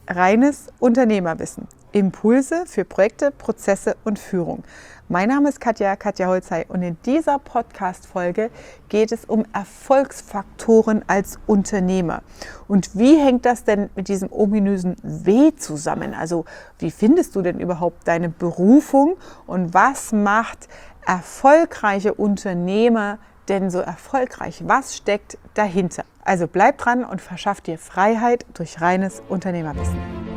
reines Unternehmerwissen. Impulse für Projekte, Prozesse und Führung. Mein Name ist Katja Holzhey und in dieser Podcast-Folge geht es um Erfolgsfaktoren als Unternehmer. Und wie hängt das denn mit diesem ominösen W zusammen? Also wie findest du denn überhaupt deine Berufung und was macht erfolgreiche Unternehmer denn so erfolgreich? Was steckt dahinter? Also bleib dran und verschaff dir Freiheit durch reines Unternehmerwissen.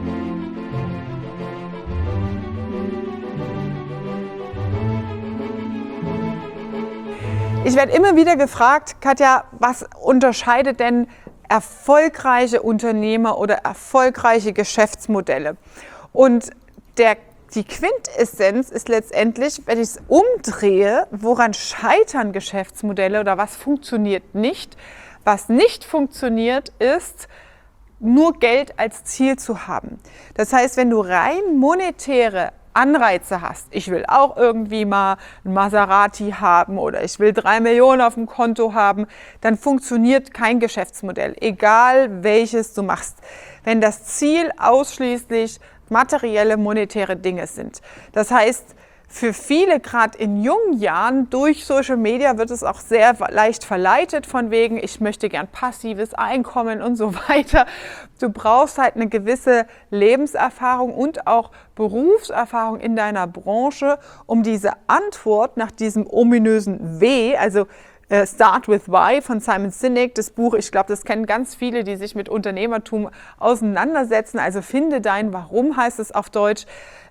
Ich werde immer wieder gefragt, Katja, was unterscheidet denn erfolgreiche Unternehmer oder erfolgreiche Geschäftsmodelle? Und die Quintessenz ist letztendlich, wenn ich es umdrehe, woran scheitern Geschäftsmodelle oder was funktioniert nicht? Was nicht funktioniert, ist, nur Geld als Ziel zu haben. Das heißt, wenn du rein monetäre Anreize hast, ich will auch irgendwie mal ein Maserati haben oder ich will 3 Millionen auf dem Konto haben, dann funktioniert kein Geschäftsmodell, egal welches du machst. Wenn das Ziel ausschließlich materielle, monetäre Dinge sind. Das heißt, für viele, gerade in jungen Jahren, durch Social Media wird es auch sehr leicht verleitet von wegen, ich möchte gern passives Einkommen und so weiter. Du brauchst halt eine gewisse Lebenserfahrung und auch Berufserfahrung in deiner Branche, um diese Antwort nach diesem ominösen W, also Start with Why von Simon Sinek, das Buch, ich glaube, das kennen ganz viele, die sich mit Unternehmertum auseinandersetzen. Also finde dein Warum, heißt es auf Deutsch.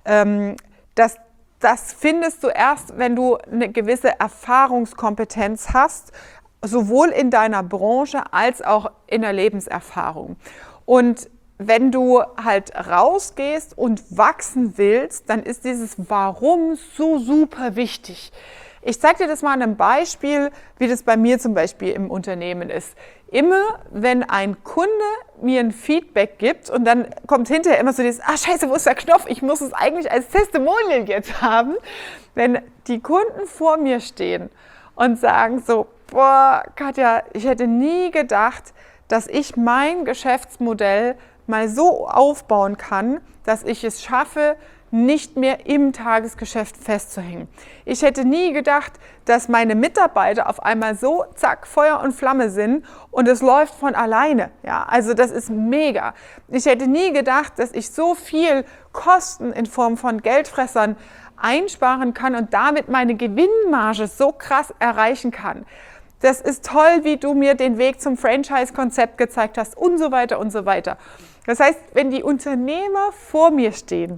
Das findest du erst, wenn du eine gewisse Erfahrungskompetenz hast, sowohl in deiner Branche als auch in der Lebenserfahrung. Und wenn du halt rausgehst und wachsen willst, dann ist dieses Warum so super wichtig. Ich zeige dir das mal an einem Beispiel, wie das bei mir zum Beispiel im Unternehmen ist. Immer, wenn ein Kunde mir ein Feedback gibt und dann kommt hinterher immer so dieses, scheiße, wo ist der Knopf? Ich muss es eigentlich als Testimonial jetzt haben. Wenn die Kunden vor mir stehen und sagen so, boah, Katja, ich hätte nie gedacht, dass ich mein Geschäftsmodell mal so aufbauen kann, dass ich es schaffe, nicht mehr im Tagesgeschäft festzuhängen. Ich hätte nie gedacht, dass meine Mitarbeiter auf einmal so, zack, Feuer und Flamme sind und es läuft von alleine. Ja, also das ist mega. Ich hätte nie gedacht, dass ich so viel Kosten in Form von Geldfressern einsparen kann und damit meine Gewinnmarge so krass erreichen kann. Das ist toll, wie du mir den Weg zum Franchise-Konzept gezeigt hast und so weiter und so weiter. Das heißt, wenn die Unternehmer vor mir stehen,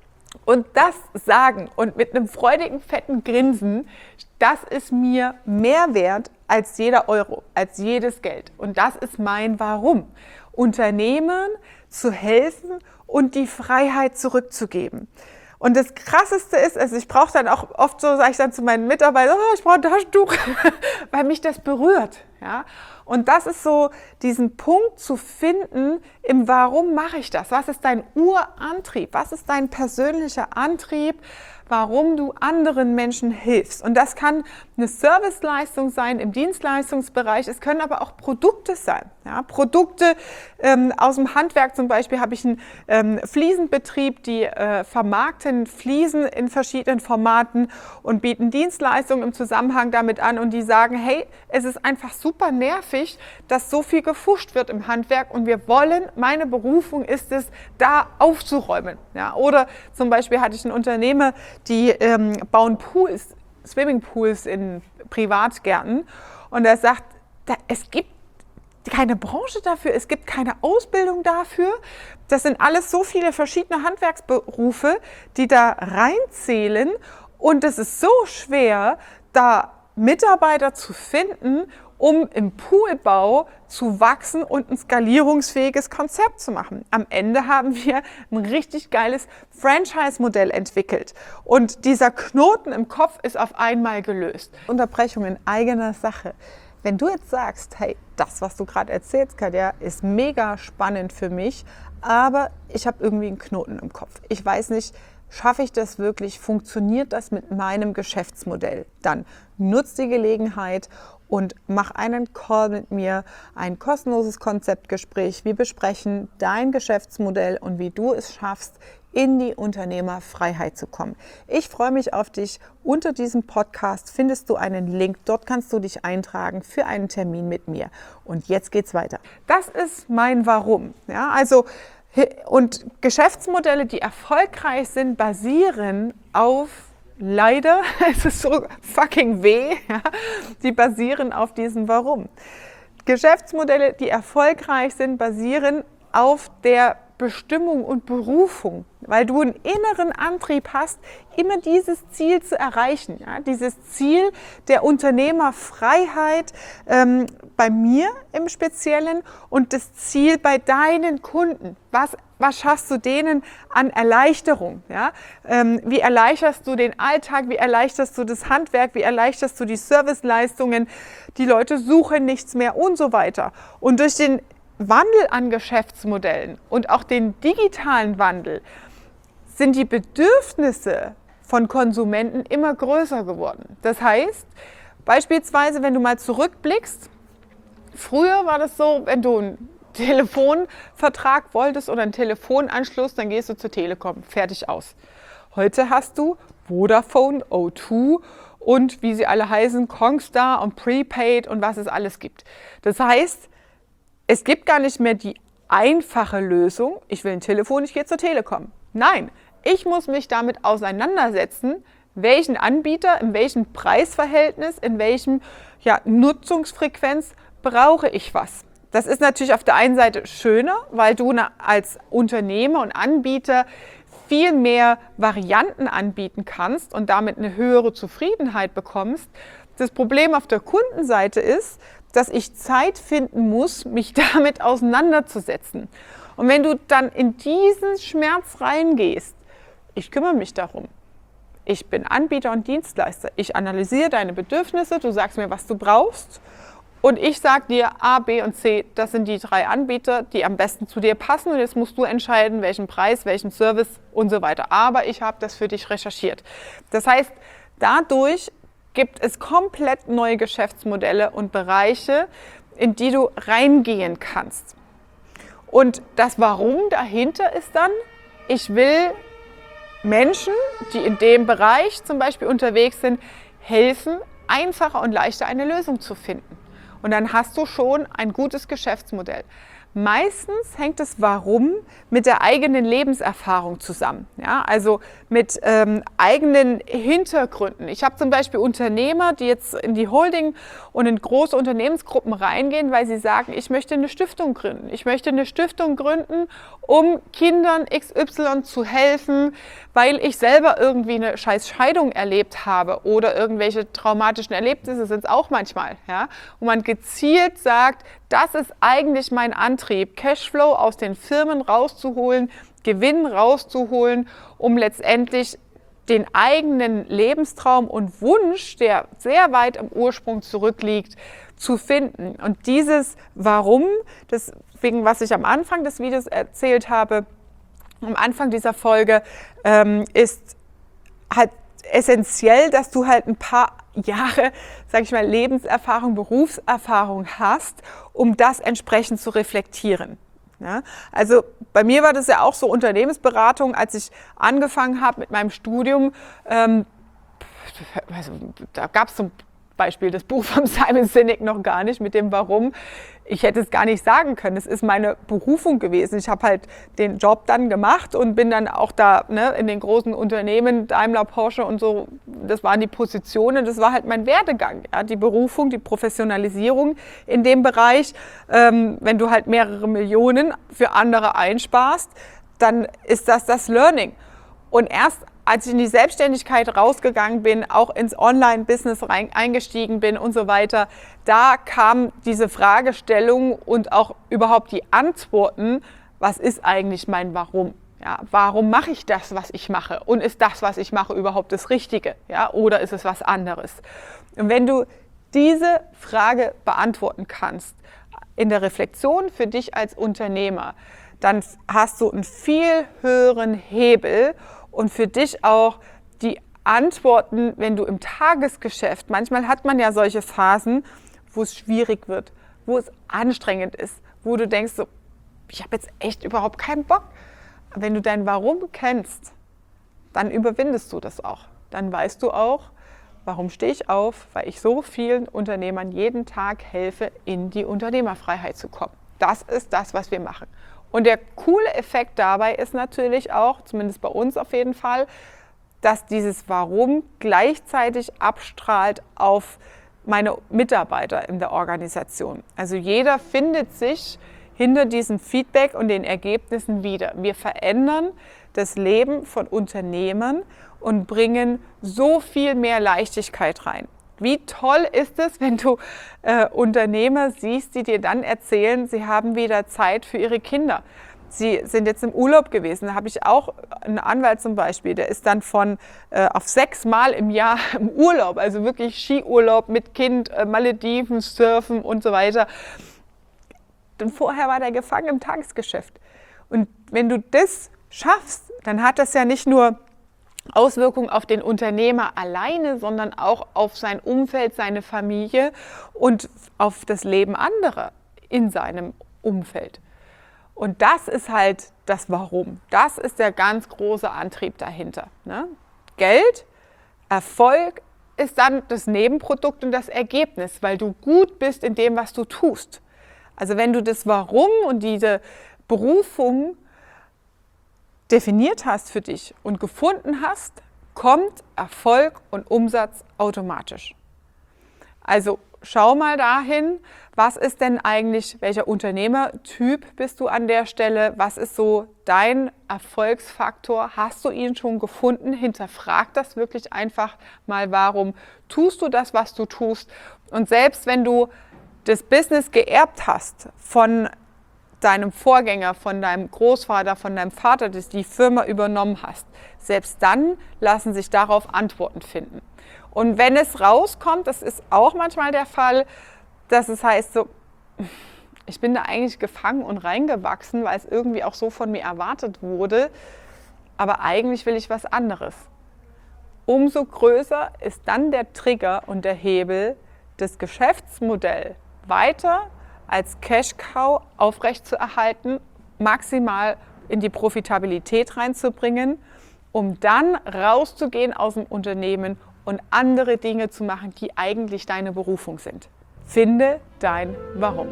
und das sagen und mit einem freudigen, fetten Grinsen, das ist mir mehr wert als jeder Euro, als jedes Geld. Und das ist mein Warum. Unternehmern zu helfen und die Freiheit zurückzugeben. Und das Krasseste ist, also ich brauche dann auch oft so, sage ich dann zu meinen Mitarbeitern, ich brauche ein Taschentuch, weil mich das berührt. Ja? Und das ist so, diesen Punkt zu finden, im Warum mache ich das? Was ist dein Urantrieb? Was ist dein persönlicher Antrieb, warum du anderen Menschen hilfst? Und das kann eine Serviceleistung sein im Dienstleistungsbereich, es können aber auch Produkte sein. Ja? Produkte aus dem Handwerk zum Beispiel habe ich einen Fliesenbetrieb, die vermarkten Fliesen in verschiedenen Formaten und bieten Dienstleistungen im Zusammenhang damit an und die sagen, hey, es ist einfach super nervig, dass so viel gefuscht wird im Handwerk und wir wollen, meine Berufung ist es, da aufzuräumen. Ja? Oder zum Beispiel hatte ich einen Unternehmer, die bauen Pools, Swimmingpools in Privatgärten und er sagt, es gibt keine Branche dafür, es gibt keine Ausbildung dafür. Das sind alles so viele verschiedene Handwerksberufe, die da reinzählen und es ist so schwer, da Mitarbeiter zu finden, um im Poolbau zu wachsen und ein skalierungsfähiges Konzept zu machen. Am Ende haben wir ein richtig geiles Franchise-Modell entwickelt und dieser Knoten im Kopf ist auf einmal gelöst. Unterbrechung in eigener Sache. Wenn du jetzt sagst, hey, das, was du gerade erzählst, Katja, ist mega spannend für mich, aber ich habe irgendwie einen Knoten im Kopf. Ich weiß nicht, schaffe ich das wirklich? Funktioniert das mit meinem Geschäftsmodell? Dann nutz die Gelegenheit und mach einen Call mit mir, ein kostenloses Konzeptgespräch. Wir besprechen dein Geschäftsmodell und wie du es schaffst, in die Unternehmerfreiheit zu kommen. Ich freue mich auf dich. Unter diesem Podcast findest du einen Link. Dort kannst du dich eintragen für einen Termin mit mir. Und jetzt geht's weiter. Das ist mein Warum. Ja, also, und Geschäftsmodelle, die erfolgreich sind, basieren auf, leider, es ist so fucking weh, ja, die basieren auf diesem Warum. Geschäftsmodelle, die erfolgreich sind, basieren auf der Bestimmung und Berufung, weil du einen inneren Antrieb hast, immer dieses Ziel zu erreichen. Ja? Dieses Ziel der Unternehmerfreiheit bei mir im Speziellen und das Ziel bei deinen Kunden. Was schaffst du denen an Erleichterung? Ja? Wie erleichterst du den Alltag? Wie erleichterst du das Handwerk? Wie erleichterst du die Serviceleistungen? Die Leute suchen nichts mehr und so weiter. Und durch den Wandel an Geschäftsmodellen und auch den digitalen Wandel sind die Bedürfnisse von Konsumenten immer größer geworden. Das heißt, beispielsweise, wenn du mal zurückblickst, früher war das so, wenn du einen Telefonvertrag wolltest oder einen Telefonanschluss, dann gehst du zur Telekom, fertig aus. Heute hast du Vodafone, O2 und wie sie alle heißen, Kongstar und Prepaid und was es alles gibt. Das heißt, es gibt gar nicht mehr die einfache Lösung, ich will ein Telefon, ich gehe zur Telekom. Nein, ich muss mich damit auseinandersetzen, welchen Anbieter, in welchem Preisverhältnis, in welchem Nutzungsfrequenz brauche ich was. Das ist natürlich auf der einen Seite schöner, weil du als Unternehmer und Anbieter viel mehr Varianten anbieten kannst und damit eine höhere Zufriedenheit bekommst. Das Problem auf der Kundenseite ist, dass ich Zeit finden muss, mich damit auseinanderzusetzen. Und wenn du dann in diesen Schmerz reingehst, ich kümmere mich darum. Ich bin Anbieter und Dienstleister. Ich analysiere deine Bedürfnisse, du sagst mir, was du brauchst. Und ich sage dir A, B und C, das sind die 3 Anbieter, die am besten zu dir passen. Und jetzt musst du entscheiden, welchen Preis, welchen Service und so weiter. Aber ich habe das für dich recherchiert. Das heißt, dadurch gibt es komplett neue Geschäftsmodelle und Bereiche, in die du reingehen kannst. Und das Warum dahinter ist dann, ich will Menschen, die in dem Bereich zum Beispiel unterwegs sind, helfen, einfacher und leichter eine Lösung zu finden. Und dann hast du schon ein gutes Geschäftsmodell. Meistens hängt das Warum mit der eigenen Lebenserfahrung zusammen, ja? Also mit eigenen Hintergründen. Ich habe zum Beispiel Unternehmer, die jetzt in die Holding und in große Unternehmensgruppen reingehen, weil sie sagen, ich möchte eine Stiftung gründen. Ich möchte eine Stiftung gründen, um Kindern XY zu helfen, weil ich selber irgendwie eine scheiß Scheidung erlebt habe oder irgendwelche traumatischen Erlebnisse sind es auch manchmal, ja? Wo man gezielt sagt, das ist eigentlich mein Antrieb, Cashflow aus den Firmen rauszuholen, Gewinn rauszuholen, um letztendlich den eigenen Lebenstraum und Wunsch, der sehr weit im Ursprung zurückliegt, zu finden. Und dieses Warum, deswegen, was ich am Anfang des Videos erzählt habe, am Anfang dieser Folge, ist halt essentiell, dass du halt ein paar Jahre, sage ich mal, Lebenserfahrung, Berufserfahrung hast, um das entsprechend zu reflektieren. Ja? Also bei mir war das ja auch so Unternehmensberatung, als ich angefangen habe mit meinem Studium, da gab es zum Beispiel das Buch von Simon Sinek noch gar nicht mit dem Warum. Ich hätte es gar nicht sagen können. Es ist meine Berufung gewesen. Ich habe halt den Job dann gemacht und bin dann auch da in den großen Unternehmen, Daimler, Porsche und so, das waren die Positionen, das war halt mein Werdegang. Ja, die Berufung, die Professionalisierung in dem Bereich. Wenn du halt mehrere Millionen für andere einsparst, dann ist das Learning. Und erst als ich in die Selbstständigkeit rausgegangen bin, auch ins Online-Business eingestiegen bin und so weiter, da kam diese Fragestellung und auch überhaupt die Antworten, was ist eigentlich mein Warum? Ja, warum mache ich das, was ich mache? Und ist das, was ich mache, überhaupt das Richtige? Ja, oder ist es was anderes? Und wenn du diese Frage beantworten kannst, in der Reflexion für dich als Unternehmer, dann hast du einen viel höheren Hebel, und für dich auch die Antworten, wenn du im Tagesgeschäft, manchmal hat man ja solche Phasen, wo es schwierig wird, wo es anstrengend ist, wo du denkst, so, ich habe jetzt echt überhaupt keinen Bock. Wenn du dein Warum kennst, dann überwindest du das auch. Dann weißt du auch, warum stehe ich auf? Weil ich so vielen Unternehmern jeden Tag helfe, in die Unternehmerfreiheit zu kommen. Das ist das, was wir machen. Und der coole Effekt dabei ist natürlich auch, zumindest bei uns auf jeden Fall, dass dieses Warum gleichzeitig abstrahlt auf meine Mitarbeiter in der Organisation. Also jeder findet sich hinter diesem Feedback und den Ergebnissen wieder. Wir verändern das Leben von Unternehmern und bringen so viel mehr Leichtigkeit rein. Wie toll ist es, wenn du Unternehmer siehst, die dir dann erzählen, sie haben wieder Zeit für ihre Kinder. Sie sind jetzt im Urlaub gewesen. Da habe ich auch einen Anwalt zum Beispiel, der ist dann auf 6 Mal im Jahr im Urlaub, also wirklich Skiurlaub mit Kind, Malediven, Surfen und so weiter. Und vorher war der gefangen im Tagesgeschäft. Und wenn du das schaffst, dann hat das ja nicht nur Auswirkungen auf den Unternehmer alleine, sondern auch auf sein Umfeld, seine Familie und auf das Leben anderer in seinem Umfeld. Und das ist halt das Warum. Das ist der ganz große Antrieb dahinter. Ne? Geld, Erfolg ist dann das Nebenprodukt und das Ergebnis, weil du gut bist in dem, was du tust. Also wenn du das Warum und diese Berufung definiert hast für dich und gefunden hast, kommt Erfolg und Umsatz automatisch. Also schau mal dahin, was ist denn eigentlich, welcher Unternehmertyp bist du an der Stelle? Was ist so dein Erfolgsfaktor? Hast du ihn schon gefunden? Hinterfrag das wirklich einfach mal, warum tust du das, was du tust? Und selbst wenn du das Business geerbt hast von deinem Vorgänger, von deinem Großvater, von deinem Vater, das die Firma übernommen hast, selbst dann lassen sich darauf Antworten finden. Und wenn es rauskommt, das ist auch manchmal der Fall, dass es heißt so, ich bin da eigentlich gefangen und reingewachsen, weil es irgendwie auch so von mir erwartet wurde, aber eigentlich will ich was anderes. Umso größer ist dann der Trigger und der Hebel, das Geschäftsmodell weiter als Cash-Cow aufrechtzuerhalten, maximal in die Profitabilität reinzubringen, um dann rauszugehen aus dem Unternehmen und andere Dinge zu machen, die eigentlich deine Berufung sind. Finde dein Warum.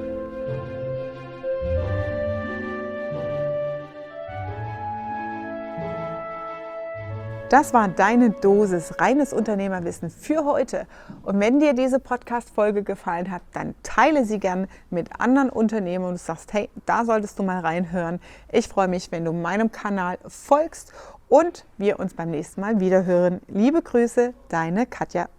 Das war deine Dosis reines Unternehmerwissen für heute. Und wenn dir diese Podcast-Folge gefallen hat, dann teile sie gern mit anderen Unternehmern und du sagst, hey, da solltest du mal reinhören. Ich freue mich, wenn du meinem Kanal folgst und wir uns beim nächsten Mal wieder hören. Liebe Grüße, deine Katja.